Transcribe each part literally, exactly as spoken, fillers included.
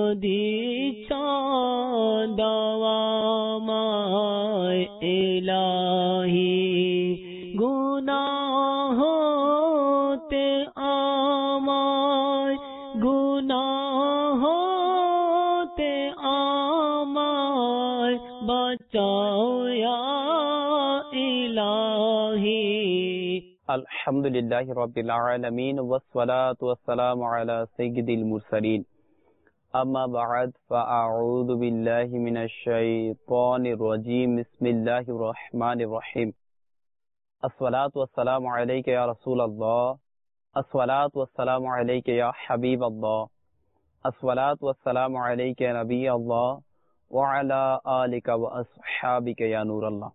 দিচ্ছ দাওয়া আমায় ইলাহি গুনাহ হতে আমায় গুনাহ হতে আমায় বাঁচাও ইয়া ইলাহি। আলহামদুলিল্লাহি রাব্বিল আলামিন ওয়াস সালাতু ওয়াস সালামু আলা সাইয়্যিদিল মুরসালিন আম্মা বা'দ ফাআউযু বিল্লাহি মিনাশ শাইতানির রাজীম বিসমিল্লাহির রহমানির রহিম। আসসালাতু ওয়াস সালামু আলাইকা ইয়া রাসূলাল্লাহ আসসালাতু ওয়াস সালামু আলাইকা ইয়া হাবিবাল্লাহ আসসালাতু ওয়াস সালামু আলাইকা ইয়া নাবিয়াল্লাহ ওয়া আলা আলিকা ওয়া আসহাবিকা ইয়া নূরাল্লাহ।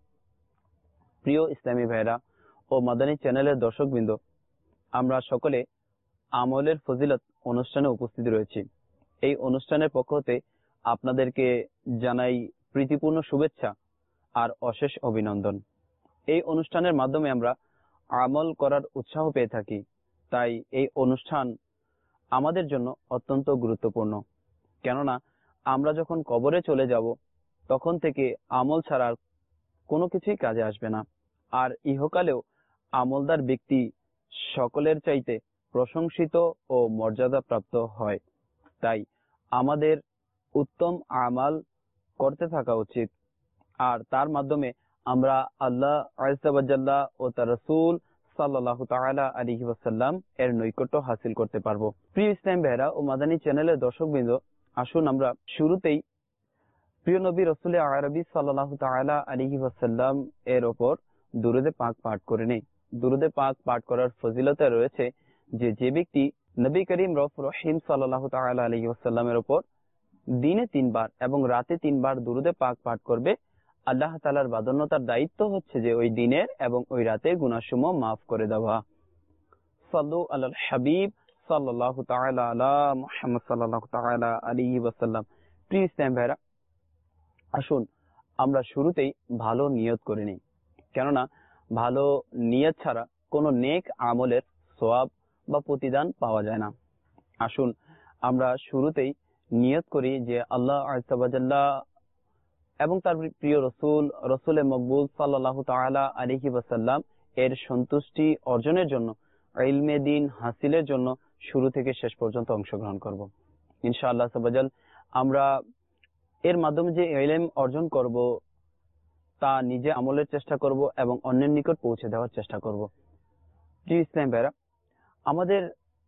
প্রিয় ইসলামী ভাইরা ও মাদানী চ্যানেলের দর্শকবৃন্দ, আমরা সকলে আমলের ফজিলত অনুষ্ঠানে উপস্থিত রয়েছি। এই অনুষ্ঠানের পক্ষ হতে আপনাদেরকে জানাই প্রীতিপূর্ণ শুভেচ্ছা আর অশেষ অভিনন্দন। এই অনুষ্ঠানের মাধ্যমে আমরা আমল করার উৎসাহ পেয়ে থাকি, তাই এই অনুষ্ঠান আমাদের জন্য অত্যন্ত গুরুত্বপূর্ণ। কেননা আমরা যখন কবরে চলে যাব তখন থেকে আমল ছাড়া কোনো কিছুই কাজে আসবে না, আর ইহকালেও আমলদার ব্যক্তি সকলের চাইতে প্রশংসিত ও মর্যাদাপ্রাপ্ত হয়। তাই আমাদের উত্তম আমাল করতে থাকা উচিত, আর তার মাধ্যমে আমরা আল্লাহ আযজা ওয়া জাল্লা ও তার রাসূল সাল্লাল্লাহু তাআলা আলাইহি ওয়াসাল্লাম এর নৈকট্য হাসিল করতে পারবো। প্রিয় ইসলাম ভাইরা ও মাদানী চ্যানেলের দর্শকবৃন্দ, আসুন আমরা শুরুতেই প্রিয় নবী রাসূল আরবি সাল্লাল্লাহু তাআলা আলাইহি ওয়াসাল্লাম এর ওপর দুরূদে পাক পাঠ করে নেই। দুরূদে পাক পাঠ করার ফজিলতে রয়েছে যে যে ব্যক্তি নবী করিম রউফুর রহিম সাল্লাল্লাহু তাআলা আলাইহি ওয়াসাল্লামের উপর দিনে তিনবার এবং রাতে তিনবার দুরূদে পাক পাঠ করবে, আল্লাহ তাআলার বাধ্যতার দায়িত্ব হচ্ছে যে ওই দিনের এবং ওই রাতের গুনাহসমূহ মাফ করে দেওয়া। সাল্লু আলাল হাবিব সাল্লাল্লাহু তাআলা আলা মুহাম্মদ সাল্লাল্লাহু তাআলা আলাইহি ওয়াসাল্লাম। প্রিয় ইসলাম ভাইরা, আসুন আমরা শুরুতেই ভালো নিয়ত করে নিই, কেননা ভালো নিয়ত ছাড়া কোনো নেক আমলের সওয়াব বা প্রতিদান পাওয়া যায় না। আসুন আমরা শুরুতেই নিয়ত করি যে আল্লাহ আযজা ওয়া জাল্লা এবং তার প্রিয় রসুল রসুলে মকবুল সাল্লাল্লাহু তাআলা আলাইহি ওয়াসাল্লাম এর সন্তুষ্টি অর্জনের জন্য, ইলমে দ্বীন হাসিলের জন্য শুরু থেকে শেষ পর্যন্ত অংশগ্রহণ করব ইনশাআল্লাহ। সাবাজাল আমরা এর মাধ্যমে যে ইলম অর্জন করব তা নিজে আমলের চেষ্টা করব এবং অন্যের নিকট পৌঁছে দেওয়ার চেষ্টা করব। জি ইসলাম ভাইরা, আমাদের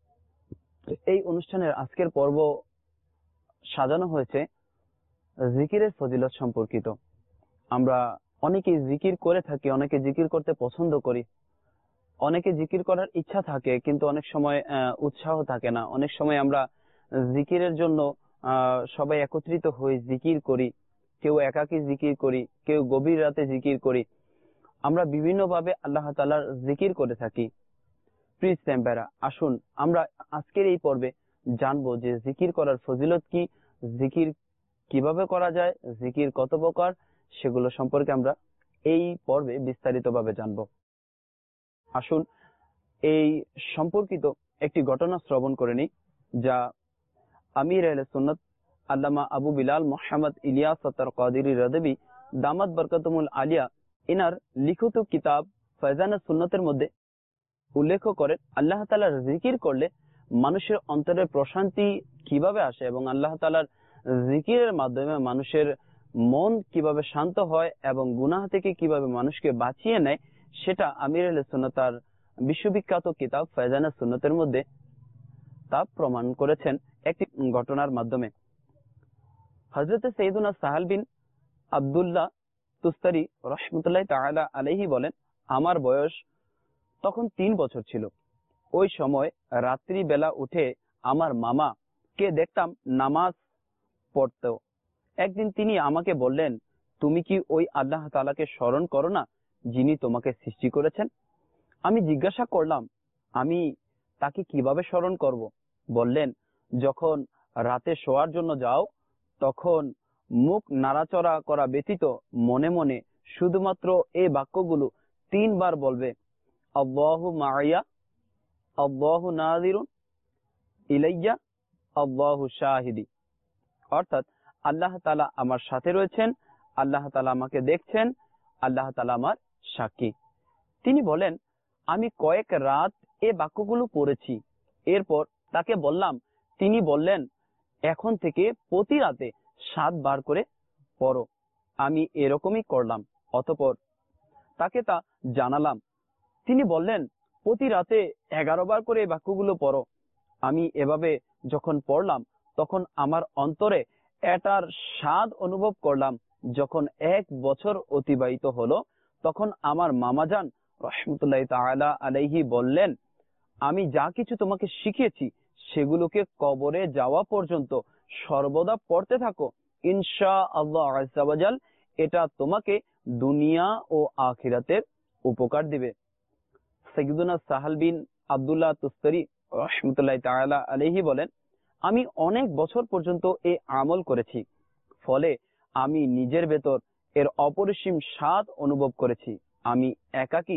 এই অনুষ্ঠানের আজকের পর্ব সাজানো হয়েছে জিকিরের ফজিলত সম্পর্কিত। আমরা অনেকে জিকির করে থাকি, অনেকে জিকির করতে পছন্দ করি, অনেকে জিকির করার ইচ্ছা থাকে কিন্তু অনেক সময় উৎসাহ থাকে না। অনেক সময় আমরা জিকিরের জন্য আহ সবাই একত্রিত হই, জিকির করি, কেউ একাকী জিকির করি, কেউ গভীর রাতে জিকির করি। আমরা বিভিন্ন ভাবে আল্লাহ তাআলার জিকির করে থাকি। প্রিয় ইসলাম ভাইরা, আসুন আমরা আজকের এই পর্বে জানবো যে জিকির করার ফজিলত কি, জিকির কিভাবে করা যায়, জিকির কত প্রকার, সেগুলো সম্পর্কে আমরা এই পর্বে বিস্তারিত ভাবে জানবো। আসুন এই সম্পর্কিত একটি ঘটনা শ্রবণ করে নিই, যা আমির আহলে সুন্নাত আল্লামা আবু বিলাল মুহাম্মদ ইলিয়াস আত্তার কাদিরি রাদবি দামাত বরকাতুল আলিয়া ইনার লিখিত কিতাব ফয়জানে সুন্নতের মধ্যে উল্লেখ করেন আল্লাহ তাআলার জিকির করলে মানুষের অন্তরের প্রশান্তি কিভাবে আসে এবং আল্লাহ তাআলার জিকিরের মাধ্যমে মানুষের মন কিভাবে শান্ত হয় এবং গুনাহ থেকে কিভাবে মানুষকে বাঁচিয়ে নেয়, সেটা আমির আহলে সুন্নাত তার বিশ্ববিখ্যাত কিতাব ফয়জানে সুন্নতের মধ্যে তা প্রমাণ করেছেন একটি ঘটনার মাধ্যমে। হযরত সাইয়্যিদুনা সাহাল বিন আব্দুল্লাহ তুস্তারি রাহমাতুল্লাহি তাআলা আলাইহি বলেন, আমার বয়স তখন তিন বছর ছিল। ওই সময় রাত্রি বেলা উঠে আমার মামা কে দেখতাম নামাজ পড়তো। একদিন তিনি আমাকে বললেন, তুমি কি ওই আল্লাহ তাআলাকে স্মরণ করো না যিনি তোমাকে সৃষ্টি করেছেন? আমি জিজ্ঞাসা করলাম, আমি তাকে কিভাবে স্মরণ করব? বললেন, যখন রাতে শোয়ার জন্য যাও তখন মুখ নাড়াচড়া করা ব্যতীত মনে মনে শুধুমাত্র এই বাক্যগুলো তিনবার বলবে, আল্লাহু মাইয়া, আল্লাহু নাযিরুন ইলাইয়া, আল্লাহু শাহিদি। অর্থাৎ আল্লাহ তাআলা আমার সাথে রয়েছেন, আল্লাহ তাআলা আমাকে দেখছেন, আল্লাহ তাআলা আমার সাক্ষী। তিনি বলেন, আমি কয়েক রাত এ বাক্যগুলো পড়েছি। এরপর তাকে বললাম, তিনি বললেন, এখন থেকে প্রতি রাতে সাত বার করে পড়ো। আমি এরকমই করলাম। অতঃপর তাকে তা জানালাম। তিনি বললেন, প্রতি রাতে এগারো বার করে এই বাক্যগুলো পড়ো। আমি এভাবে যখন পড়লাম তখন আমার অন্তরে এটার স্বাদ অনুভব করলাম। যখন এক বছর অতিবাহিত হলো তখন আমার মামাজান রাহমাতুল্লাহি তাআলা আলাইহি বললেন, আমি যা কিছু তোমাকে শিখিয়েছি সেগুলোকে কবরে যাওয়া পর্যন্ত সর্বদা পড়তে থাকো, ইনশাআল্লাহ আযজা ওয়া জাল এটা তোমাকে দুনিয়া ও আখিরাতের উপকার দিবে। সাইয়্যিদুনা সাহাল বিন আব্দুল্লাহ তুস্তারি রাহমাতুল্লাহি তাআলা আলাইহি বলেন, আমি অনেক বছর পর্যন্ত এই আমল করেছি, ফলে আমি নিজের ভেতর এর অপরিসীম স্বাদ অনুভব করেছি। আমি একাকী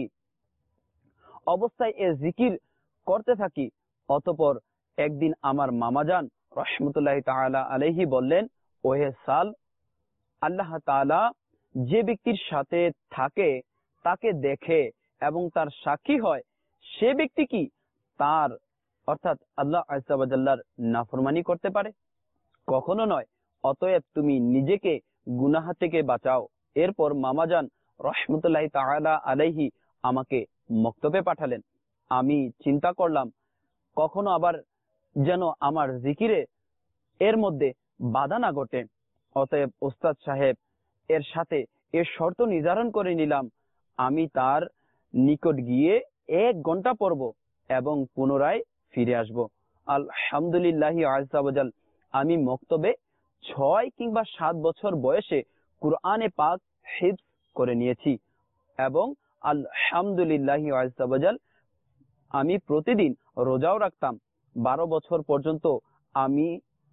অবস্থায় এ জিকির করতে থাকি। অতঃপর একদিন আমার মামাজান রাহমাতুল্লাহি তাআলা আলাইহি বললেন, ওহে সাল, আল্লাহ তাআলা যে ব্যক্তির সাথে থাকে তাকে দেখে এবং তার সাক্ষী হয়, সে ব্যক্তি কি তার অর্থাৎ আল্লাহ আযজা ওয়া জাল্লার নাফরমানি করতে পারে? কখনো নয়। অতএব তুমি নিজেকে গুনাহ থেকে বাঁচাও। এরপর মামাজান রাহমাতুল্লাহি তাআলা আলাইহি আমাকে মক্তবে পাঠালেন। আমি চিন্তা করলাম কখনো আবার যেন আমার জিকিরে এর মধ্যে বাধা না ঘটে। অতএব ওস্তাদ সাহেব এর সাথে এর শর্ত নির্ধারণ করে নিলাম, আমি তার নিকট গিয়ে এক ঘন্টা পড়ব এবং পুনরায় ফিরে আসব। আলহামদুলিল্লাহি আযজা ওয়া জাল আমি মক্তবে ছয় কিংবা সাত বছর বয়সে কুরআনে পাক হিফজ করে নিয়েছি এবং আলহামদুলিল্লাহি আযজা ওয়া জাল আমি প্রতিদিন রোজাও রাখতাম। বারো বছর পর্যন্ত আমি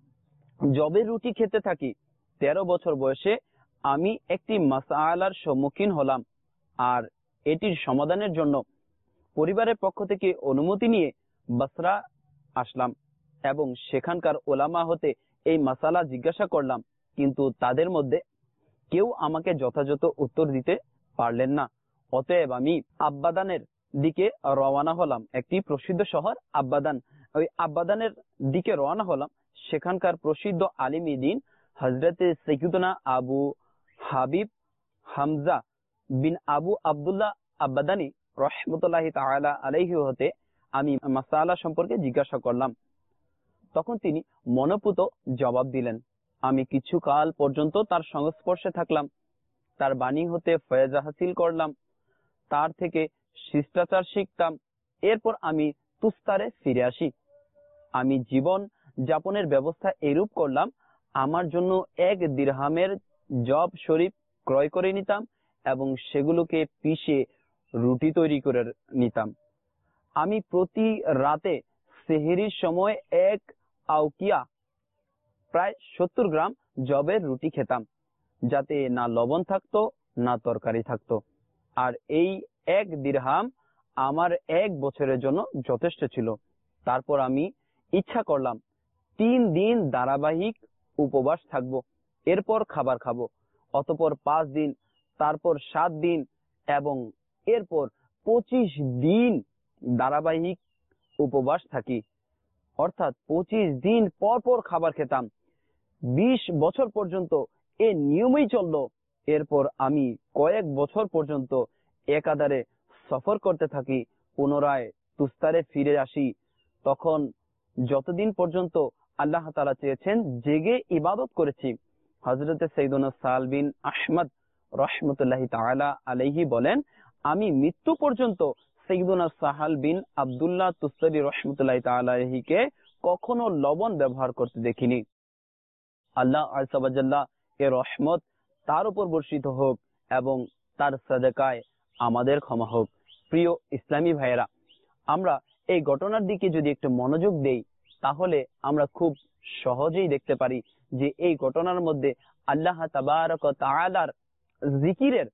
জবের রুটি খেতে থাকি। তেরো বছর বয়সে আমি একটি মাসআলার সম্মুখীন হলাম, আর এটির সমাধানের জন্য পরিবারের পক্ষ থেকে অনুমতি নিয়ে বসরা আসলাম এবং সেখানকার ওলামা হতে এই মাসালা জিজ্ঞাসা করলাম, কিন্তু তাদের মধ্যে কেউ আমাকে যথাযথ উত্তর দিতে পারলেন না। অতএব আমি আব্বাদানের দিকে রওনা হলাম। একটি প্রসিদ্ধ শহর আব্বাদান, ওই আব্বাদানের দিকে রওনা হলাম। সেখানকার প্রসিদ্ধ আলিম দ্বীন হযরতে সাইয়্যিদুনা আবু হাবিব হামজা বিন আবু আব্দুল্লাহ আব্বাদানী রাহমাতুল্লাহি তাআলা আলাইহি হতে আমি মাসালা সম্পর্কে জিজ্ঞাসা করলাম। তখন তিনি মনোপুত জবাব দিলেন। আমি কিছুকাল পর্যন্ত তার সংস্পর্শে থাকলাম, তার বাণী হতে ফয়েজ হাসিল করলাম, তার থেকে শিষ্টাচার শিখতাম। এরপর আমি তুস্তারে ফিরে আসি। আমি জীবন যাপনের ব্যবস্থা এরূপ করলাম, আমার জন্য এক দিরহামের জব শরীফ ক্রয় করে নিতাম এবং সেগুলোকে পিষে রুটি তৈরি করে নিতাম। আমি প্রতি রাতে সেহরির সময় এক আউকিয়া প্রায় সত্তর গ্রাম জবের রুটি খেতাম, যাতে না লবণ থাকতো না তরকারি থাকতো। আর এই এক দিরহাম আমার এক বছরের জন্য যথেষ্ট ছিল। তারপর আমি ইচ্ছা করলাম তিন দিন ধারাবাহিক উপবাস থাকবো, এরপর খাবার খাবো। অতঃপর পাঁচ দিন, তারপর সাত দিন এবং এরপর পঁচিশ দিন ধারাবাহিক উপবাস থাকি, অর্থাৎ পঁচিশ দিন পর পর খাবার খেতাম। বিশ বছর পর্যন্ত এ নিয়মই চললো। এরপর আমি কয়েক বছর পর্যন্ত একাধারে সফর করতে থাকি, পুনরায় তুস্তারে ফিরে আসি। তখন যতদিন পর্যন্ত আল্লাহ তাআলা চেয়েছেন জেগে ইবাদত করেছি। হযরতে সাইয়্যিদুনা সাল বিন আহমদ রাহমাতুল্লাহি তাআলা আলাইহি বলেন, আমি মৃত্যু পর্যন্ত সাইয়্যিদুনা সাহাল বিন আব্দুল্লাহ তুস্তারি রাহমাতুল্লাহি তাআলা আলাইহিকে কখনো লবণ ব্যবহার করতে দেখিনি। আল্লাহ আযজা ওয়া জাল্লা এর রহমত তার উপর বর্ষিত হোক এবং তার সাদাকায় আমাদের ক্ষমা হোক। প্রিয় ইসলামী ভাইয়েরা, আমরা এই ঘটনার দিকে যদি একটু মনোযোগ দেই তাহলে আমরা খুব সহজেই দেখতে পারি যে এই ঘটনার মধ্যে আল্লাহ তাবারক ওয়া তাআলার জিকিরের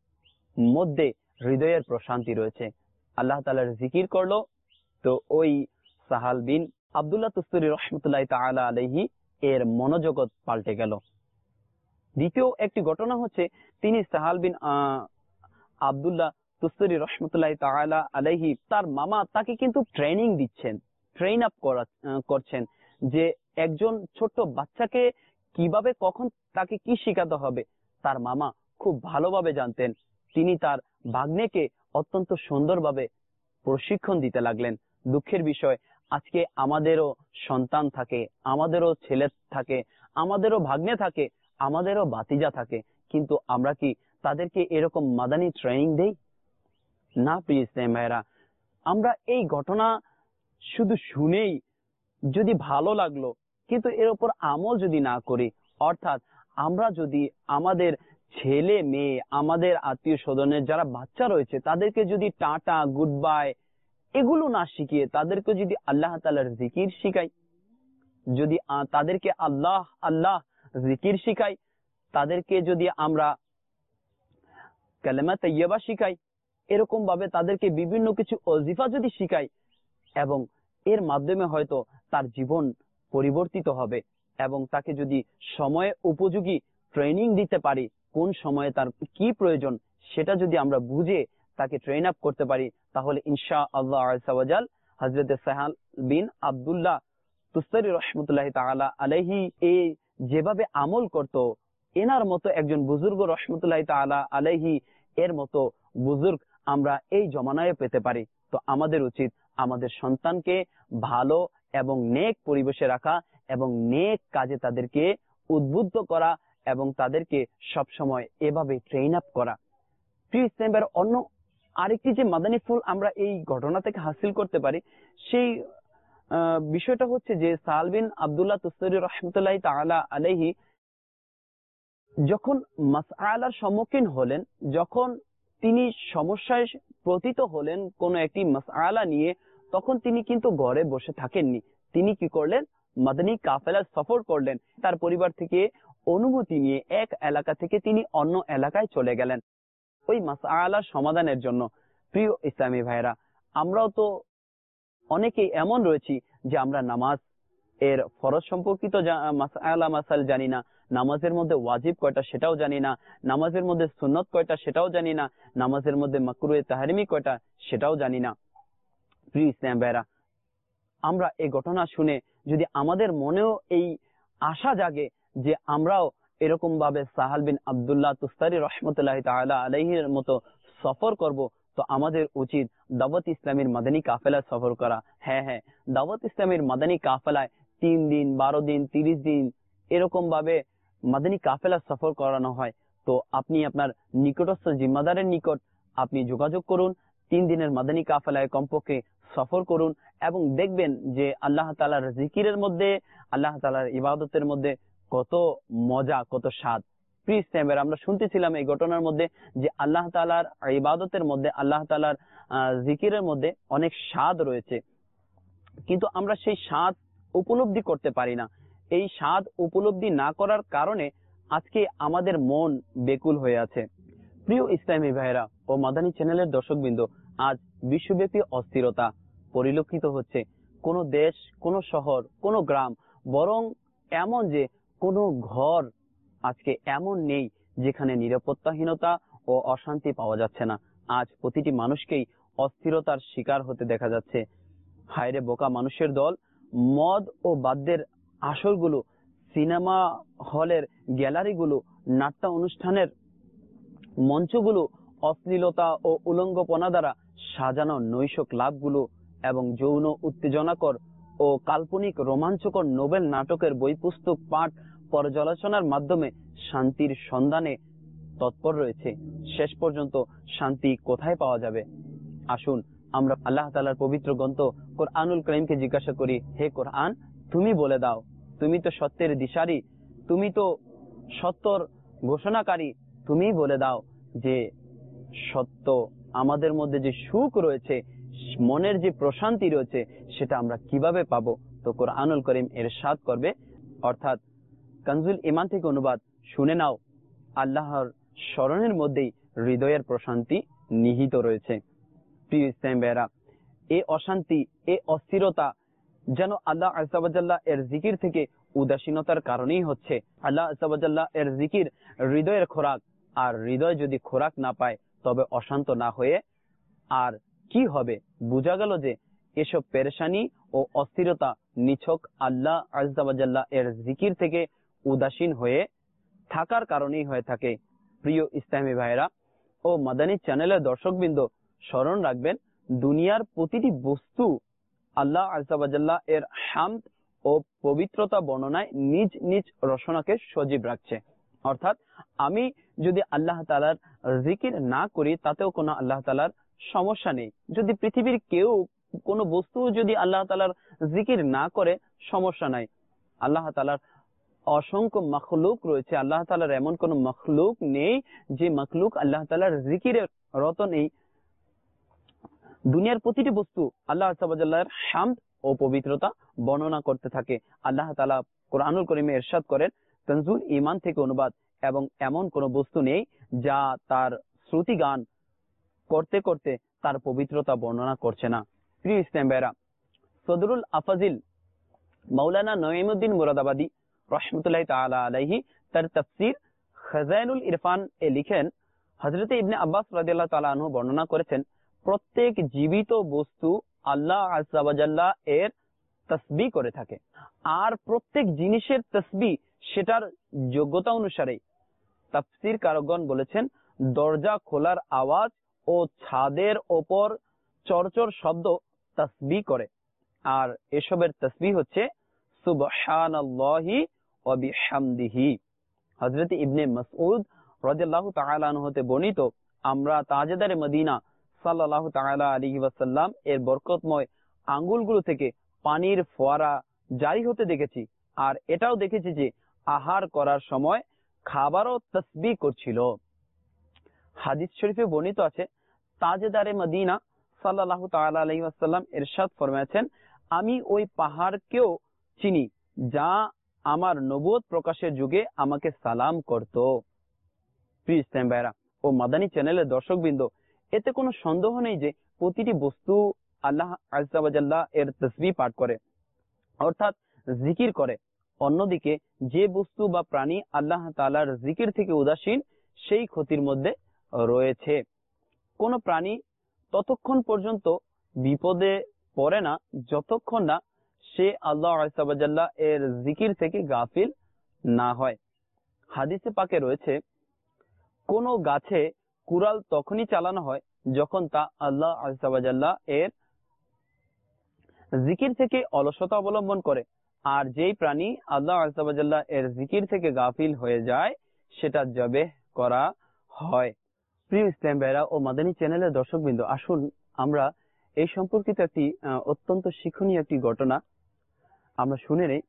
মধ্যে হৃদয়ের প্রশান্তি রয়েছে। আল্লাহ তাআলার জিকির করলো তো ওই সাহাল বিন আব্দুল্লাহ তুস্তারি রাহমাতুল্লাহি তাআলা আলাইহি এর মনোজগৎ পাল্টে গেল। দ্বিতীয় একটি ঘটনা হচ্ছে, তিনি সাহাল বিন আব্দুল্লাহ তুস্তরি রহমতুল্লাহ তাআলা আলাইহি, তার মামা তাকে কিন্তু ট্রেনিং দিচ্ছেন, ট্রেন আপ করছেন যে একজন ছোট্ট বাচ্চাকে কিভাবে কখন তাকে কি শেখাতে হবে তার মামা খুব ভালোভাবে জানতেন। তিনি তার ভাগ্নেকে অত্যন্ত সুন্দরভাবে প্রশিক্ষণ দিতে লাগলেন। দুঃখের বিষয়, আজকে আমাদেরও সন্তান থাকে, আমাদেরও ছেলে থাকে, আমাদেরও ভাগ্নে থাকে, আমাদেরও ভাতিজা থাকে, কিন্তু আমরা কি তাদেরকে এরকম মাদানী ট্রেনিং দেই? না প্রিয় ইসলাম ভাইরা, আমরা এই ঘটনা শুধু শুনেই যদি ভালো লাগলো, কিন্তু এর উপর আমল যদি না করি, অর্থাৎ আমরা যদি আমাদের ছেলে মেয়ে, আমাদের আত্মীয় স্বজনের যারা বাচ্চা রয়েছে তাদেরকে যদি টাটা গুড বাই এগুলো না শিখিয়ে তাদেরকে যদি আল্লাহ তাআলার জিকির শিখাই, যদি তাদেরকে আল্লাহ আল্লাহ জিকির শিখাই, তাদেরকে যদি আমরা কালেমা তাইয়্যিবা শিখাই, এরকম ভাবে তাদেরকে বিভিন্ন কিছু ওজিফা যদি শিখাই, এবং এর মাধ্যমে হয়তো তার জীবন পরিবর্তিত হবে, এবং তাকে যদি সময়ে উপযোগী ট্রেনিং দিতে পারি, কোন সময়ে তার কি প্রয়োজন সেটা যদি আমরা বুঝে তাকে ট্রেন আপ করতে পারি, তাহলে ইনশাআল্লাহ আযজা ওয়া জাল হযরত সাহাল বিন আব্দুল্লাহ তুস্তরি রহমতুল্লাহ তাআলা আলাইহি এই যেভাবে আমল করত, এনার মতো একজন বুজুর্গ রহমতুল্লাহ তাআলা আলাইহি এর মতো বুজুর্গ আমরা এই জমানায় পেতে পারি। তো আমাদের উচিত আমাদের সন্তানকে ভালো এবং নেক পরিবেশে রাখা এবং নেক কাজে তাদেরকে উদ্বুদ্ধ করা এবং তাদেরকে সব সময় এভাবে ট্রেন আপ করা। প্রিয় ইসলামের অন্য আরেকটি যে মাদানী ফুল আমরা এই ঘটনা থেকে হাসিল করতে পারি, সেই বিষয়টা হচ্ছে যে সাহাল বিন আব্দুল্লাহ তুস্তরি রহমতুল্লাহ তাআলা আলাইহি যখন মাসআলার সম্মুখীন হলেন, যখন তিনি সমস্যায় পতিত হলেন কোন একটি মাসআলা নিয়ে, তখন তিনি কিন্তু ঘরে বসে থাকেননি। তিনি কি করলেন? মাদানী কাফেলা সফর করলেন। তার পরিবার থেকে অনুমতি নিয়ে এক এলাকা থেকে তিনি অন্য এলাকায় চলে গেলেন ওই মাসআলার সমাধানের জন্য। প্রিয় ইসলামী ভাইরা, আমরাও তো অনেকেই এমন রয়েছি যে আমরা নামাজ এর ফরজ সম্পর্কিত মাসআলা মাসাল জানি না, নামাজের মধ্যে ওয়াজিব কয়টা সেটাও জানি না, নামাজের মধ্যে সুন্নত কয়টা সেটাও জানি না, নামাজের মধ্যে মাকরুহে তাহরিমি কয়টা সেটাও জানি না। প্রিয় ইসলাম ভাইরা, আমরা এই ঘটনা শুনে যদি আমাদের মনেও এই আশা জাগে যে আমরাও এরকম ভাবে সাহাল বিন আব্দুল্লাহ তুস্তারি রহমতুল্লাহ তাআলা আলাইহির মতো সফর করব, তো আমাদের উচিত দাওয়াত ইসলামের মাদানী কাফেলায় সফর করা। হ্যাঁ হ্যাঁ দাওয়াত ইসলামের মাদানী কাফেলায় তিন দিন বারো দিন তিরিশ দিন এরকম ভাবে মাদানী কাফেলা সফর করানো হয়। তো আপনি আপনার নিকটস্থ জিম্মাদারের নিকট আপনি যোগাযোগ করুন, তিন দিনের মাদানী কাফেলায় কমপক্ষে সফর করুন এবং দেখবেন যে আল্লাহ তাআলার জিকিরের মধ্যে, আল্লাহ তাআলার ইবাদতের মধ্যে কত মজা, কত স্বাদ। প্রিয় ইসলামের আমরা শুনতেছিলাম এই ঘটনার মধ্যে যে আল্লাহ তাআলার ইবাদতের মধ্যে, আল্লাহ তাআলার জিকিরের মধ্যে অনেক স্বাদ রয়েছে, কিন্তু আমরা সেই স্বাদ উপলব্ধি করতে পারি না। এই স্বাদ উপলব্ধি না করার কারণে আজকে আমাদের মন বেকুল হয়ে আছে। প্রিয় ইসলামী ভাইরা ও মাদানী চ্যানেলের দর্শকবৃন্দ, আজ বিশ্বব্যাপী অস্থিরতা পরিলক্ষিত হচ্ছে। কোন দেশ, কোন শহর, কোন গ্রাম, বরং এমন যে কোন ঘর আজকে এমন নেই যেখানে নিরাপত্তাহীনতা ও অশান্তি পাওয়া যাচ্ছে না। আজ প্রতিটি মানুষকেই অস্থিরতার শিকার হতে দেখা যাচ্ছে। হায়রে বোকা মানুষের দল, মদ ও বাদ্যের আসরগুলো, সিনেমা হলের গ্যালারিগুলো, নাট্য অনুষ্ঠানের মঞ্চগুলো, অশ্লীলতা ও উলঙ্গপনা দ্বারা সাজানো নৈশ ক্লাবগুলো এবং যৌন উত্তেজনাকর ও কাল্পনিক রোমাঞ্চকর নোবেল নাটকের বই পুস্তক পাঠ পর্যালোচনার মাধ্যমে শান্তির সন্ধানে তৎপর রয়েছে। শেষ পর্যন্ত শান্তি কোথায় পাওয়া যাবে? আসুন আমরা আল্লাহ তাআলার পবিত্র গ্রন্থ কোরআনুল কারীমকে জিজ্ঞাসা করি, হে কোরআন, তুমি বলে দাও, তুমি তো সত্যের দিশারি, তুমি তো সত্যর ঘোষণাকারী, তুমি বলে দাও যে সত্য আমাদের মধ্যে যে সুখ রয়েছে, মনের যে প্রশান্তি রয়েছে, সেটা আমরা কিভাবে পাবো? তো কোরআনুল কারীম ইরশাদ করবে, অর্থাৎ কানজুল ঈমান থেকে অনুবাদ, শুনে নাও, আল্লাহর স্মরণের মধ্যেই হৃদয়ের প্রশান্তি নিহিত রয়েছে। প্রিয় ইসলাম ভাইরা, এই অশান্তি, এই অস্থিরতা, যেন আল্লাহ আযজা ওয়া জাল্লা এর জিকির থেকে উদাসীনতার কারণেই হচ্ছে। আল্লাহ আযজা ওয়া জাল্লা এর জিকির হৃদয়ের খোরাক, আর হৃদয় যদি খোরাক না পায় তবে অশান্ত না হয়ে আর কি হবে? বোঝা গেল যে এসব পেরেশানি ও অস্থিরতা নিছক আল্লাহ আযজা ওয়া জাল্লা এর জিকির থেকে উদাসীন হয়ে থাকার কারণেই হয়ে থাকে। প্রিয় ইসলামী ভাইরা ও মাদানী চ্যানেলের দর্শকবৃন্দ, স্মরণ রাখবেন, দুনিয়ার প্রতিটি বস্তু আল্লাহ আযজা ওয়া জাল্লা এর হামদ ও পবিত্রতা বর্ণনায় নিজ নিজ রচনাকে সজীব রাখছে। অর্থাৎ আমি যদি আল্লাহ তাআলার জিকির না করি তাতেও কোনো আল্লাহ তাআলার সমস্যা নেই। যদি পৃথিবীর কেউ কোনো বস্তু যদি আল্লাহ তাআলার জিকির না করে সমস্যা নাই। আল্লাহ তাআলার অসংখ্য মখলুক রয়েছে, আল্লাহ তাআলার এমন কোন মখলুক নেই যে মখলুক আল্লাহ তাআলার জিকিরে রত নেই। দুনিয়ার প্রতিটি বস্তু আল্লাহ আযজা ওয়া জাল্লার হামদ ও পবিত্রতা বর্ণনা করতে থাকে। আল্লাহ তাআলা কোরআনুল কারীমে ইরশাদ করেন, তানজুল ঈমান থেকে অনুবাদ, এবং এমন কোন বস্তু নেই যা তার শ্রুতি গান করতে করতে তার পবিত্রতা বর্ণনা করছে না। প্রিয় ইসলাম ভাইরা, সদরুল আফাজিল মাওলানা নঈমুদ্দিন মুরাদাবাদী রাহমাতুল্লাহি তাআলা আলাইহি তার তাফসীর খাজাইনুল ইরফান এ লিখেন, হযরত ইবনে আব্বাস রাদিয়াল্লাহু তাআলা আনহু বর্ণনা করেছেন, প্রত্যেক জীবিত বস্তু আল্লাহ আযজা ওয়া জাল্লা এর তাসবিহ করে থাকে, আর প্রত্যেক জিনিসের তাসবিহ সেটার যোগ্যতা অনুসারে। তাফসীর কারকগণ বলেছেন, দরজা খোলার আওয়াজ ও ছাদের ওপর চরচর শব্দ তাসবিহ করে, আর এসবের তাসবিহ হচ্ছে সুবহানাল্লাহি ওয়া বিহামদিহি। হযরত ইবনে মাসউদ রাদিয়াল্লাহু তাআলা আনহু হতে বর্ণিত, আমরা তাজেদারে মদিনা সাল্লাল্লাহু তাআলা আলাইহি ওয়াসাল্লাম এর বরকতময় আঙ্গুলগুলো থেকে পানির ফোয়ারা জারি হতে দেখেছি, আর এটাও দেখেছি যে আহার করার সময় খাবারও তাসবিহ করছিল। হাদিস শরীফে বর্ণিত আছে, তাজেদারে মদিনা সাল্লাল্লাহু তাআলা আলাইহি ওয়াসাল্লাম ইরশাদ ফরমায়েছেন, আমি ওই পাহাড়কেও চিনি যা আমার নবুয়ত প্রকাশের যুগে আমাকে সালাম করত। প্রিয় ইসলাম ভাইরা ও মাদানী চ্যানেলের দর্শকবৃন্দ, এতে কোনো সন্দেহ নেই যে প্রতিটি বস্তু আল্লাহ আযজা ওয়া জাল্লা এর তাসবিহ পাঠ করে, অর্থাৎ জিকির করে। অন্যদিকে যে বস্তু বা প্রাণী আল্লাহ তাআলার জিকির থেকে উদাসীন, সেই ক্ষতির মধ্যে রয়েছে। কোন প্রাণী ততক্ষণ পর্যন্ত বিপদে পড়ে না যতক্ষণ না সে আল্লাহ আযজা ওয়া জাল্লা এর জিকির থেকে গাফিল না হয়। হাদিসে পাকে রয়েছে, কোন গাছে কুড়াল তখনই চালানো হয় যখন তা আল্লাহ আযজা ওয়া জাল্লা এর জিকির থেকে অলসতা অবলম্বন করে, আর যেই প্রাণী আল্লাহ আযজা ওয়া জাল্লা এর জিকির থেকে গাফিল হয়ে যায় সেটা জবেহ করা হয়। প্রিয় ইসলাম ভাইরা ও মাদানী চ্যানেলের দর্শকবৃন্দ, আসুন আমরা এই সম্পর্কিত একটি অত্যন্ত শিক্ষণীয় একটি ঘটনা আমরা শুনে নেই।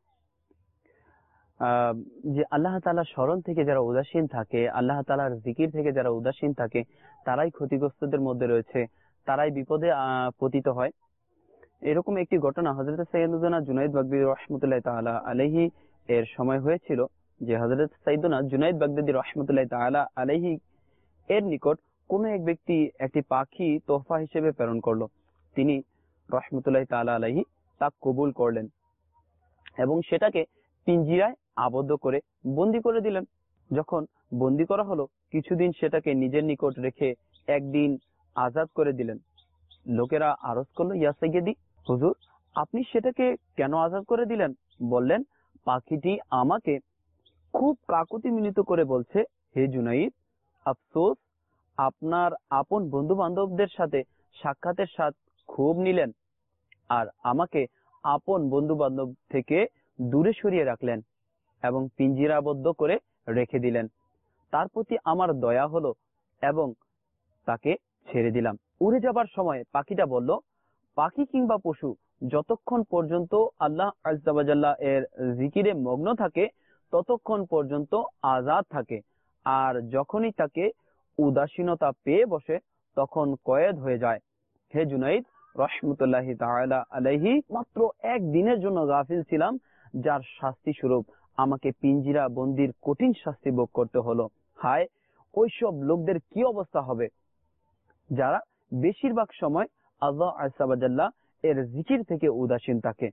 যে আল্লাহ তাআলার স্মরণ থেকে যারা উদাসীন থাকে, আল্লাহ তাআলার জিকির থেকে যারা উদাসীন থাকে, তারাই ক্ষতিগ্রস্তদের মধ্যে রয়েছে, তারাই বিপদে পতিত হয়। এরকম একটি ঘটনা হযরত সাইয়্যিদুনা জুনাইদ বাগদাদী রাহমাতুল্লাহি তাআলা আলাইহি এর সময় হয়েছিল, যে হযরত সাইয়্যিদুনা জুনাইদ বাগদাদী রাহমাতুল্লাহি তাআলা আলাইহি এর নিকট কোন এক ব্যক্তি একটি পাখি তোহফা হিসেবে প্রেরণ করলো। তিনি রাহমাতুল্লাহি তাআলা আলাইহি তা কবুল করলেন এবং সেটাকে পিঞ্জিরায় আবদ্ধ করে বন্দী করে দিলেন। যখন বন্দী করা হলো, কিছুদিন সেটাকে নিজের নিকট রেখে একদিন আজাদ করে দিলেন। লোকেরা আরজ করলো, ইয়া সাইয়্যিদি, হুজুর আপনি সেটাকে কেন আজাদ করে দিলেন? বললেন, পাখিটি আমাকে খুব কাকুতি মিনতি করে বলছে, হে জুনাইদ, আফসোস আপনার আপন বন্ধু বান্ধবদের সাথে সাক্ষাতের স্বাদ খুব নিলেন, আর আমাকে আপন বন্ধু বান্ধব থেকে দূরে সরিয়ে রাখলেন এবং পিঞ্জিরাবদ্ধ করে রেখে দিলেন। তার প্রতি আমার দয়া হলো এবং তাকে ছেড়ে দিলাম। উড়ে যাবার সময় পাখিটা বলল, পাখি কিংবা পশু যতক্ষণ পর্যন্ত আল্লাহ আযজা ওয়া জাল্লা এর জিকিরে মগ্ন থাকে ততক্ষণ পর্যন্ত আজাদ থাকে, আর যখনই তাকে উদাসীনতা পেয়ে বসে তখন কয়েদ হয়ে যায়। হে জুনাইদ রাহমাতুল্লাহি তাআলা আলাইহি, মাত্র এক দিনের জন্য গাফিল ছিলাম, যার শাস্তি স্বরূপ আমাকে পিঞ্জিরা বন্দির কঠিন শাস্তি ভোগ করতে হলো। হায়, ওইসব লোকদের কি অবস্থা হবে যারা বেশিরভাগ সময় আল্লাহ আযজা ওয়া জাল্লা এর জিকির থেকে উদাসীন থাকে।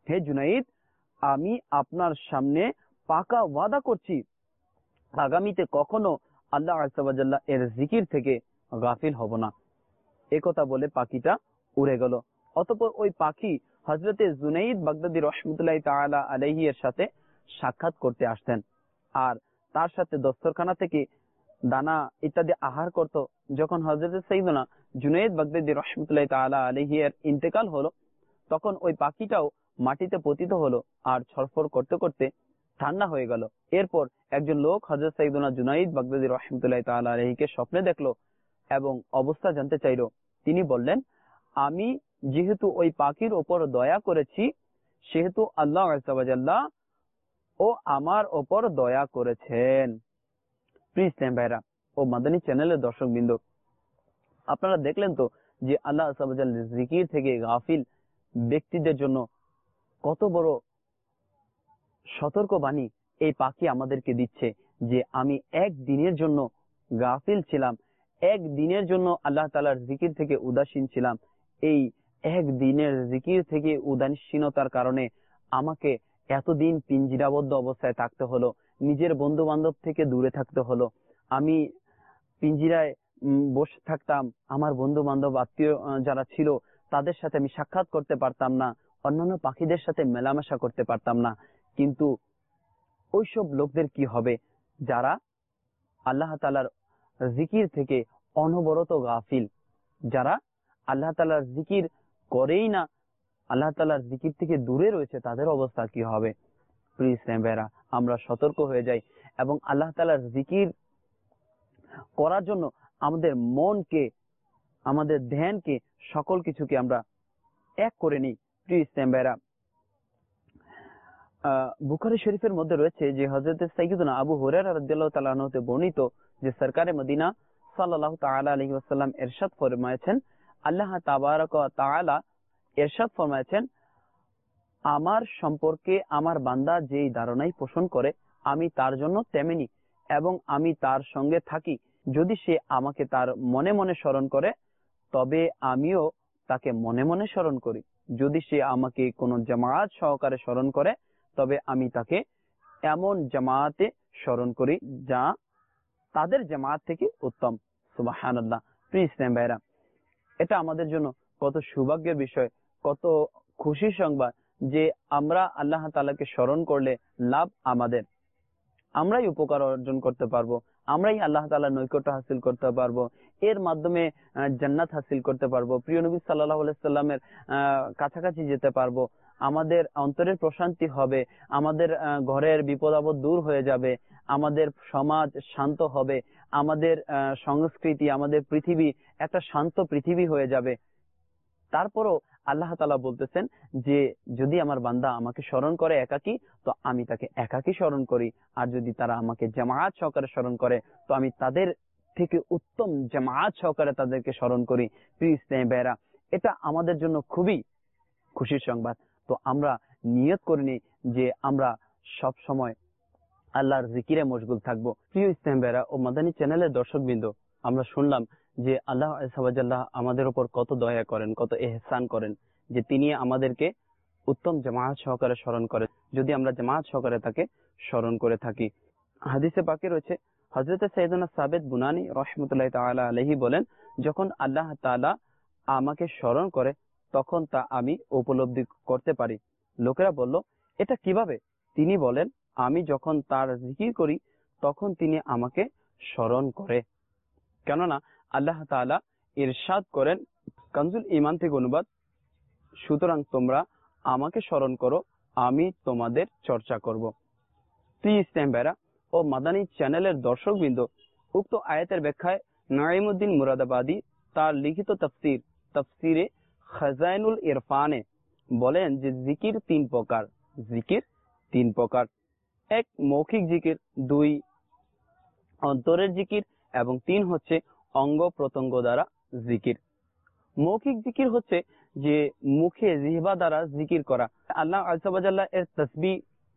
হে জুনাইদ, আমি আপনার সামনে পাকা ওয়াদা করছি আগামীতে কখনো আল্লাহ আযজা ওয়া জাল্লা এর জিকির থেকে গাফিল হব না। একথা বলে পাখিটা উড়ে গেল। অতঃপর ওই পাখি হযরতে জুনাইদ বাগদাদী রাহমাতুল্লাহি তাআলা আলাইহি এর সাথে সাক্ষাৎ করতে আসতেন আর তার সাথে দস্তরখানা থেকে দানা ইত্যাদি আহার করত। যখন হযরতে সাইয়েদনা জুনাইদ বাগদাদী রাহমাতুল্লাহি তাআলা আলাইহি এর ইন্তেকাল হলো, তখন ওই পাখিটাও মাটিতে পতিত হলো আর ছটফট করতে করতে ঠান্ডা হয়ে গেল। এরপর একজন লোক হযরত সাইয়েদনা জুনাইদ বাগদাদী রাহমাতুল্লাহি তাআলা আলাইহিকে স্বপ্নে দেখলো এবং অবস্থা জানতে চাইলো। তিনি বললেন, আমি যেহেতু ওই পাখির ওপর দয়া করেছি, সেহেতু আল্লাহ আযজা ওয়া জাল্লা ও আমার ওপর দয়া করেছেন। প্রিয় ইসলাম ভাইরা ও মাদানী চ্যানেলের দর্শকবৃন্দ, আপনারা দেখলেন তো যে আল্লাহ আযজা ওয়া জাল্লার জিকির থেকে গাফিল ব্যক্তিদের জন্য কত বড় সতর্কবাণী এই পাখি আমাদেরকে দিচ্ছে যে আমি এক দিনের জন্য গাফিল ছিলাম, এক দিনের জন্য আল্লাহ তাআলার জিকির থেকে উদাসীন ছিলাম। এই এক দিনের জিকির থেকে উদাসীনতার কারণে আমাকে এতদিন পিঞ্জিরাবদ্ধ অবস্থায় থাকতে হলো, নিজের বন্ধু বান্ধব থেকে দূরে থাকতে হলো। আমি পিঞ্জিরায় বসে থাকতাম, আমার বন্ধু বান্ধব আত্মীয় যারা ছিল তাদের সাথে আমি সাক্ষাৎ করতে পারতাম না, অন্যান্য পাখিদের সাথে মেলামেশা করতে পারতাম না। কিন্তু ওইসব লোকদের কি হবে যারা আল্লাহ তাআলার জিকির থেকে অনবরত গাফিল, যারা আল্লাহ তাআলার জিকির করেই না, আল্লাহ তাআলার জিকির থেকে দূরে রয়েছে, তাদের অবস্থা কি হবে? প্রিয় ইসলাম ভাইরা, আমরা সতর্ক হয়ে যাই এবং আল্লাহ তাআলার জিকির করার জন্য আমাদের মনকে, আমাদের ধ্যানকে, সকল কিছুকে আমরা এক করে নিই। প্রিয় ইসলাম ভাইরা, বুখারী শরীফের মধ্যে রয়েছে যে হযরত সাইয়্যিদুনা আবু হুরায়রা রাদিয়াল্লাহু তাআলা আনহু হতে বর্ণিত যে সরকারে মদিনা সাল্লাল্লাহু তাআলা আলাইহি ওয়াসাল্লাম ইরশাদ ফরমায়েছেন, আল্লাহ তাবারক ওয়া তাআলা ইরশাদ ফরমায়েছেন, আমার সম্পর্কে আমার বান্দা যেই ধারণাই পোষণ করে আমি তার জন্য তেমনি, এবং আমি তার সঙ্গে থাকি। যদি সে আমাকে তার মনে মনে স্মরণ করে তবে আমিও তাকে মনে মনে স্মরণ করি। যদি সে আমাকে কোনো জামায়াত সহকারে স্মরণ করে তবে আমি তাকে এমন জামায়াতে স্মরণ করি যা তাদের জামায়াত থেকে উত্তম। সুবহানাল্লাহ। প্রিয় ইসলাম ভাইরা, এটা আমাদের জন্য কত সৌভাগ্যের বিষয়, কত খুশির সংবাদ যে আমরা আল্লাহ তাআলাকে স্মরণ করলে লাভ আমাদের, আমরাই উপকার অর্জন করতে পারবো, আমরাই আল্লাহ তাআলার নৈকট্য হাসিল করতে পারবো, এর মাধ্যমে জান্নাত হাসিল করতে পারবো, প্রিয় নবী সাল্লাল্লাহু আলাইহি সাল্লামের কাছাকাছি যেতে পারবো, আমাদের অন্তরের প্রশান্তি হবে, আমাদের ঘরের বিপদ আপদ দূর হয়ে যাবে, আমাদের সমাজ শান্ত হবে, আমাদের সংস্কৃতি, আমাদের পৃথিবী একটা শান্ত পৃথিবী হয়ে যাবে। তারপরও আল্লাহ তাআলা বলতেছেন যে যদি আমার বান্দা আমাকে স্মরণ করে একাকী, তো আমি তাকে একাকী স্মরণ করি, আর যদি তারা আমাকে জামায়াত সহকারে স্মরণ করে তো আমি তাদের থেকে উত্তম জামায়াত সহকারে তাদেরকে স্মরণ করি। প্রিয় ইসলামী ভাইরা, এটা আমাদের জন্য খুবই খুশির সংবাদ। তো আমরা নিয়ত করে নিই যে আমরা সব সময় আল্লাহর জিকিরে মশগুল থাকবো। প্রিয় ইসলামী ভাইরা ও মাদানী চ্যানেলের দর্শকবৃন্দ, আমরা শুনলাম যে আল্লাহ আযজা ওয়া জাল্লা আমাদের উপর কত দয়া করেন, কত ইহসান করেন যে তিনি আমাদেরকে উত্তম জামায়াত সহকারে স্মরণ করেন, যদি আমরা জামায়াত সহকারে তাকে স্মরণ করে থাকি। হাদিসে পাকে রয়েছে, হযরত সাইয়েদনা সাবিত বুনানী রাহমাতুল্লাহি তাআলা আলাইহি বলেন, যখন আল্লাহ তাআলা আমাকে স্মরণ করে তখন তা আমি উপলব্ধি করতে পারি। লোকেরা বলল, এটা কিভাবে? তিনি বলেন, আমি যখন তার জিকির করি তখন তিনি আমাকে স্মরণ করে। কেননা আল্লাহ তাআলা ইরশাদ করেন, কানজুল ঈমান থেকে অনুবাদ, সুতরাং তোমরা আমাকে স্মরণ করো, আমি তোমাদের চর্চা করব। প্রিয় ইসলাম ভাইরা ও মাদানী চ্যানেলের দর্শকবৃন্দ, উক্ত আয়াতের ব্যাখ্যায় নাঈমউদ্দিন মুরাদাবাদী তার লিখিত তাফসীর তাফসীরে খাজাইনুল ইরফানে বলেন যে জিকির তিন প্রকার। জিকির তিন প্রকার, এক মৌখিক জিকির, দুই অন্তরের জিকির এবং তিন হচ্ছে অঙ্গ প্রত্যঙ্গ দ্বারা জিকির। মৌখিক জিকির হচ্ছে যে মুখে জিহ্বা দ্বারা জিকির করা, আল্লাহ আযজা ওয়া জাল্লা এর তাসবিহ,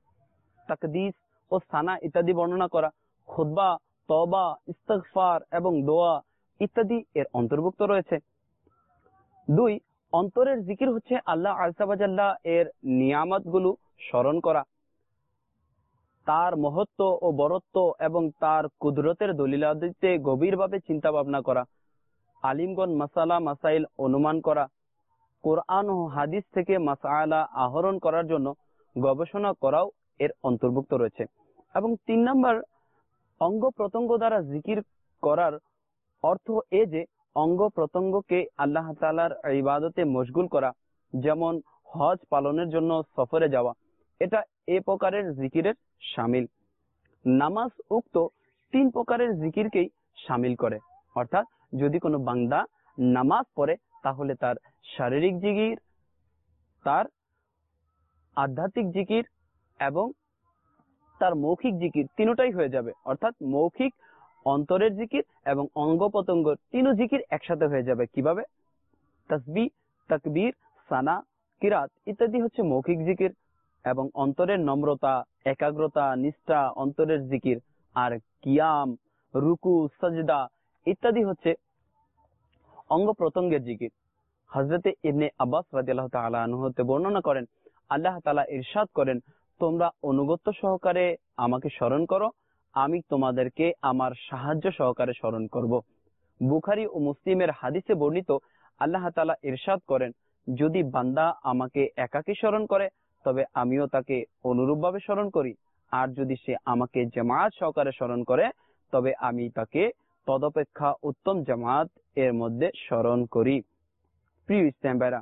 তাকদীস ও সানা ইত্যাদি বর্ণনা করা, খুতবা, তওবা, ইস্তিগফার এবং দোয়া ইত্যাদি এর অন্তর্ভুক্ত রয়েছে। দুই অন্তরের জিকির হচ্ছে আল্লাহ আযজা ওয়া জাল্লা এর নিয়ামত গুলো স্মরণ করা, তার মহত্ব ও বরত্ব এবং তার কুদরতের দলিলাদিতে গভীরভাবে চিন্তা ভাবনা করা, আলিমগণ মাসালা মাসাইল অনুমান করা, কোরআন ও হাদিস থেকে মাসআলা আহরণ করার জন্য গবেষণা করাও এর অন্তর্ভুক্ত রয়েছে। এবং তিন নম্বর, অঙ্গ প্রত্যঙ্গ দ্বারা জিকির করার অর্থ এ যে অঙ্গ প্রত্যঙ্গকে আল্লাহ তাআলার ইবাদতে মশগুল করা, যেমন হজ পালনের জন্য সফরে যাওয়া, এটা এ প্রকারের জিকিরের শামিল। নামাজ উক্ত তিন প্রকারের জিকিরকেই শামিল করে, অর্থাৎ যদি কোনো বান্দা নামাজ পড়ে তাহলে তার শারীরিক জিকির, তার আধ্যাত্মিক জিকির এবং তার মৌখিক জিকির তিনটাই হয়ে যাবে। অর্থাৎ মৌখিক, অন্তরের জিকির এবং অঙ্গ প্রত্যঙ্গ তিন জিকির একসাথে হয়ে যাবে। কিভাবে? তাসবিহ, তাকবীর, সানা, কিরাত ইত্যাদি হচ্ছে মৌখিক জিকির, এবং অন্তরের নম্রতা, একাগ্রতা, নিষ্ঠা অন্তরের জিকির। আর কিয়াম, রুকু, সাজদা ইত্যাদি হচ্ছে অঙ্গ প্রত্যঙ্গের জিকির। হযরতে ইবনে আব্বাস রাদিয়াল্লাহু তাআলা আনহু হতে বর্ণনা করেন, আল্লাহ তাআলা ইরশাদ করেন, তোমরা অনুগত্য সহকারে আমাকে স্মরণ করো, আমি তোমাদেরকে আমার সাহায্য সহকারে স্মরণ করব। বুখারী ও মুসলিমের হাদিসে বর্ণিত, আল্লাহ তাআলা ইরশাদ করেন, যদি বান্দা আমাকে একাকী স্মরণ করে তবে আমিও তাকে অনুরূপভাবে স্মরণ করি, আর যদি সে আমাকে জামাত সহকারে স্মরণ করে তবে আমি তাকে তদপেক্ষা উত্তম জামাত এর মধ্যে স্মরণ করি। প্রিয় ইসলাম ভাইরা,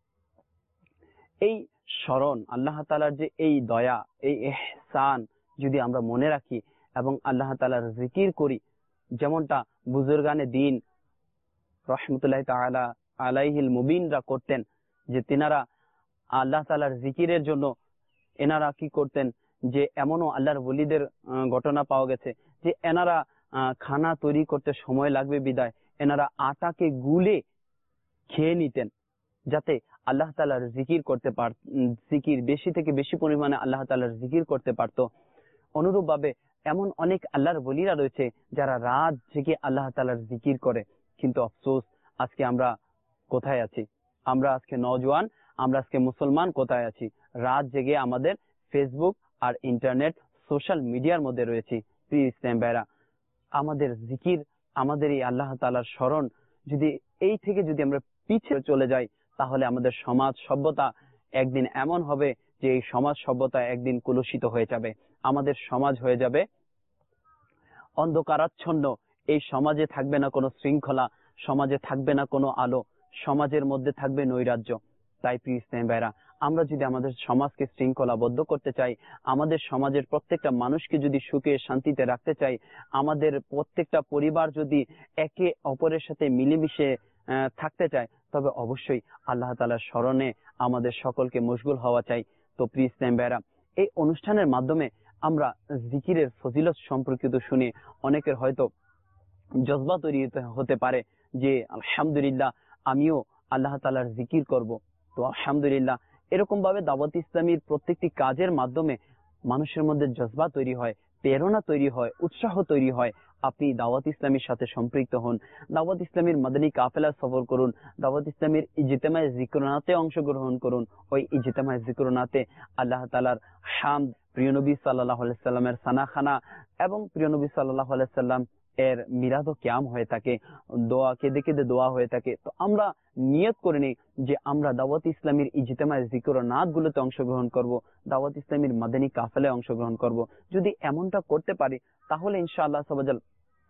এই স্মরণ, আল্লাহ তাআলার যে এই দয়া, এই ইহসান যদি আমরা মনে রাখি এবং আল্লাহ তাআলার জিকির করি, যেমনটা বুজুর্গানে দিন রাহমাতুল্লাহি তাআলা আলাইহিল মুবিনরা করতেন, যে তিনারা আল্লাহ তাআলার জিকিরের জন্য এনারা কি করতেন, যে এমনও আল্লাহর ওলিদের ঘটনা পাওয়া গেছে যে এনারা খানা তৈরি করতে সময় লাগবে বিদায় এনারা আটাকে গুলে খেয়ে নিতেন, যাতে আল্লাহ তাআলার জিকির করতে পার জিকির বেশি থেকে বেশি পরিমাণে আল্লাহ তাআলার জিকির করতে পারতো। অনুরূপ ভাবে এমন অনেক আল্লাহর ওলিরা রয়েছে যারা রাত জেগে আল্লাহ তাআলার জিকির করে, কিন্তু আফসোস আজকে আমরা কোথায় আছি? আমরা আজকে নওজোয়ান, আমরা আজকে মুসলমান কোথায় আছি? রাত জেগে আমাদের ফেসবুক আর ইন্টারনেট, সোশ্যাল মিডিয়ার মধ্যে রয়েছি। প্রিয় ইসলাম ভাইরা, আমাদের জিকির, আমাদের এই আল্লাহ তাআলার স্মরণ যদি এই থেকে যদি আমরা পিছিয়ে চলে যাই, তাহলে আমাদের সমাজ সভ্যতা একদিন এমন হবে যে এই সমাজ সভ্যতা একদিন কলুষিত হয়ে যাবে। আমাদের সমাজ হয়ে যাবে অন্ধকারাচ্ছন্ন। এই সমাজে থাকবে না কোনো শৃঙ্খলা, সমাজে থাকবে না কোনো আলো, সমাজের মধ্যে থাকবে নৈরাজ্য। তাই প্রিয় ইসলাম ভাইরা, আমরা যদি আমাদের সমাজকে শৃঙ্খলাবদ্ধ করতে চাই, আমাদের সমাজের প্রত্যেকটা মানুষকে যদি সুখে শান্তিতে রাখতে চাই, আমাদের প্রত্যেকটা পরিবার যদি একে অপরের সাথে মিলেমিশে থাকতে চায়, তবে অবশ্যই আল্লাহ তাআলার স্মরণে আমাদের সকলকে মশগুল হওয়া চাই। তো প্রিয় ইসলাম ভাইরা, এই অনুষ্ঠানের মাধ্যমে আমরা জিকিরের ফজিলত সম্পর্কিত শুনে অনেকের হয়তো জজবা তৈরি হতে পারে যে আলহামদুলিল্লাহ আমিও আল্লাহ তাআলার জিকির করব। তো আলহামদুলিল্লাহ, এরকম ভাবে দাওয়াত ইসলামীর প্রত্যেকটি কাজের মাধ্যমে মানুষের মধ্যে জজবা তৈরি হয়, প্রেরণা তৈরি হয়, উৎসাহ তৈরি হয়। আপনি দাওয়াত ইসলামীর সাথে সম্পৃক্ত হন, দাওয়াত ইসলামীর মাদানী কাফেলা সফর করুন, দাওয়াত ইসলামীর ইজতেমায়ে জিকরনাতে অংশগ্রহণ করুন। ওই ইজতেমায়ে জিকরনাতে আল্লাহ তাআলার হামদ, প্রিয় নবী সাল্লাল্লাহু আলাইহি সাল্লামের সানাখানা এবং প্রিয় নবী সাল্লাল্লাহু আলাইহি সাল্লাম এর মিলাদ ও কিয়াম হয়ে থাকে, দোয়া কেঁদে কেঁদে দোয়া হয়ে থাকে। তো আমরা নিয়ত করে নিই যে আমরা দাওয়াত ইসলামীর ইজতেমায়ে জিকরনাত গুলোতে অংশগ্রহণ করব, দাওয়াত ইসলামীর মাদানী কাফেলায় অংশগ্রহণ করব। যদি এমনটা করতে পারি তাহলে ইনশাআল্লাহ সাবাজাল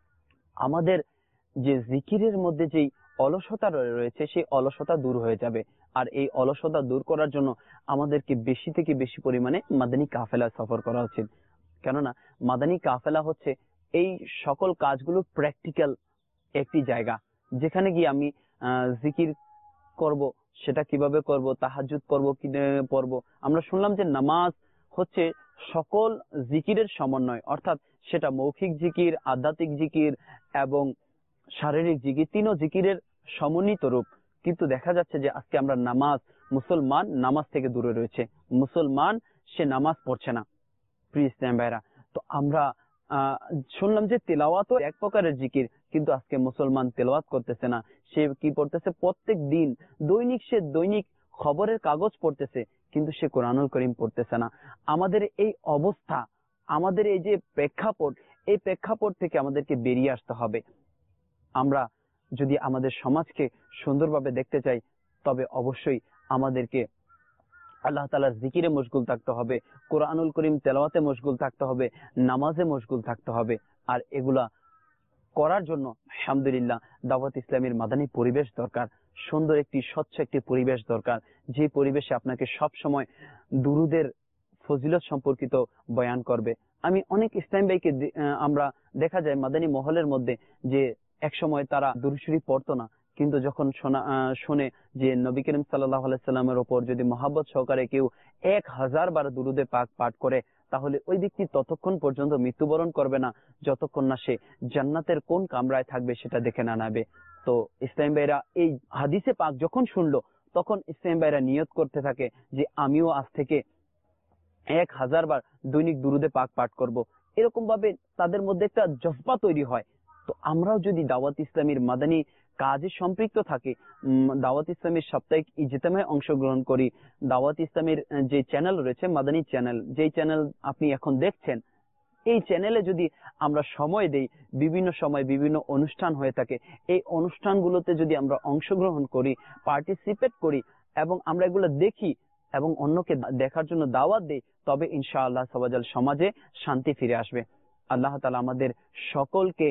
আমাদের যে জিকিরের মধ্যে যেই অলসতা রয়েছে সেই অলসতা দূর হয়ে যাবে। আর এই অলসতা দূর করার জন্য আমাদেরকে বেশি থেকে বেশি পরিমাণে মাদানী কাফেলা সফর করা উচিত। কেননা মাদানী কাফেলা হচ্ছে এই সকল কাজগুলো প্র্যাকটিক্যাল একটি জায়গা, যেখানে গিয়ে আমি জিকির করব, সেটা কিভাবে করব, তাহাজ্জুদ পড়ব কি পড়ব। আমরা শুনলাম যে নামাজ হচ্ছে সকল জিকিরের সমন্বয়, অর্থাৎ সেটা মৌখিক জিকির, আধ্যাত্মিক জিকির এবং শারীরিক জিকির, তিনও জিকিরের সমন্বিত রূপ। কিন্তু দেখা যাচ্ছে যে আজকে আমরা নামাজ, মুসলমান নামাজ থেকে দূরে রয়েছে, মুসলমান সে নামাজ পড়ছে না। প্রিয় ইসলাম ভাইরা, তো আমরা আহ শুনলাম যে তেলাওয়াতও এক প্রকারের জিকির, কিন্তু আজকে মুসলমান তেলাওয়াত করতেছে না। সে কি পড়তেছে? প্রত্যেক দিন দৈনিক সে দৈনিক খবরের কাগজ পড়তেছে, কিন্তু সে কোরআনুল করিম পড়তেছে না। আমাদের এই অবস্থা, আমাদের এই যে প্রেক্ষাপট, এই প্রেক্ষাপট থেকে আমাদেরকে বেরিয়ে আসতে হবে। আমরা যদি আমাদের সমাজকে সুন্দরভাবে দেখতে চাই, তবে অবশ্যই আমাদেরকে আল্লাহ তাআলার জিকিরে মশগুল থাকতে হবে, কোরআনুল করিম তেলাওয়াতে মশগুল থাকতে হবে, নামাজে মশগুল থাকতে হবে। আর এগুলা করার জন্য আলহামদুলিল্লাহ দাওয়াত ইসলামের মাদানী পরিবেশ দরকার, সুন্দর একটি স্বচ্ছ একটি পরিবেশ দরকার, যে পরিবেশে আপনাকে সব সময় দুরুদের ফজিলত সম্পর্কিত বয়ান করবে। আমি অনেক ইসলাম ভাইকে আমরা দেখা যায় মাদানী মহলের মধ্যে যে এক সময় তারা দুরূদ শরীফ পড়তো না, কিন্তু যখন শোনা শুনে যে নবী করিম সাল্লাল্লাহু আলাইহি সাল্লামের ওপর যদি মহব্বত সহকারে কেউ এক হাজার বার দুরুদে পাক পাঠ করে, তাহলে ওই ব্যক্তি ততক্ষণ পর্যন্ত মৃত্যুবরণ করবে না যতক্ষণ না সে জান্নাতের কোন কামরায় থাকবে সেটা দেখে না নেবে। তো ইসলাম ভাইরা এই হাদিসে পাক যখন শুনলো, তখন ইসলাম ভাইরা নিয়ত করতে থাকে যে আমিও আজ থেকে এক হাজার বার দৈনিক দুরুদে পাক পাঠ করব। এরকম ভাবে তাদের মধ্যে একটা জজবা তৈরি হয়। তো আমরাও যদি দাওয়াত ইসলামীর মাদানী কাজে সম্পৃক্ত থাকি, দাওয়াত ইসলামীর সাপ্তাহিক ইজতেমায় অংশগ্রহণ করি, দাওয়াত ইসলামীর যে চ্যানেল রয়েছে মাদানী চ্যানেল, যেই চ্যানেল আপনি এখন দেখছেন, এই চ্যানেলে যদি আমরা সময় দেই, বিভিন্ন সময় বিভিন্ন অনুষ্ঠান হয়ে থাকে, এই অনুষ্ঠানগুলোতে যদি আমরা অংশগ্রহণ করি, পার্টিসিপেট করি এবং আমরা এগুলো দেখি এবং অন্যকে দেখার জন্য দাওয়াত দেই, তবে ইনশাআল্লাহ সবাজাল সমাজে শান্তি ফিরে আসবে। আল্লাহ তাআলা আমাদের সকলকে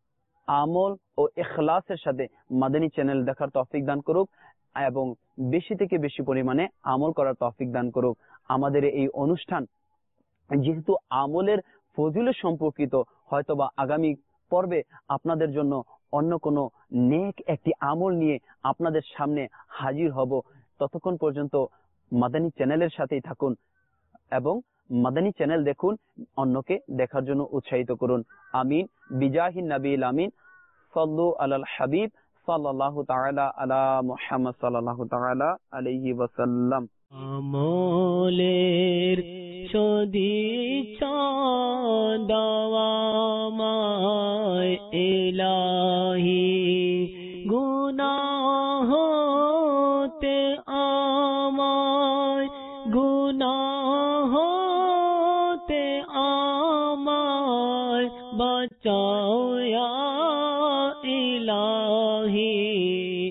আমল ও ইখলাসের সাথে মাদানী চ্যানেল দেখার তৌফিক দান করুক এবং বেশি থেকে বেশি পরিমাণে আমল করার তৌফিক দান করুক। আমাদের এই অনুষ্ঠান যেহেতু আমলের ফজিলত সম্পর্কিত, হয়তোবা আগামী পর্বে আপনাদের জন্য অন্য কোনো নেক একটি আমল নিয়ে আপনাদের সামনে হাজির হব। ততক্ষণ পর্যন্ত মাদানী চ্যানেলের সাথেই থাকুন এবং মাদানী চ্যানেল দেখুন, অন্যকে দেখার জন্য উৎসাহিত করুন। আমিন বিজাহিন নবীল আমিন। সাল্লু আলাল হাবিব সাল্লাল্লাহু তাআলা আলা মুহাম্মদ সাল্লাল্লাহু তাআলা আলাইহি ওয়াসাল্লাম। আমলের সদিচ্ছা দাওয়ামায় ইলাহি, গুনাহ হতে আমায়, গুনাহ হতে আমায় বাঁচাও ইয়া ইলাহি।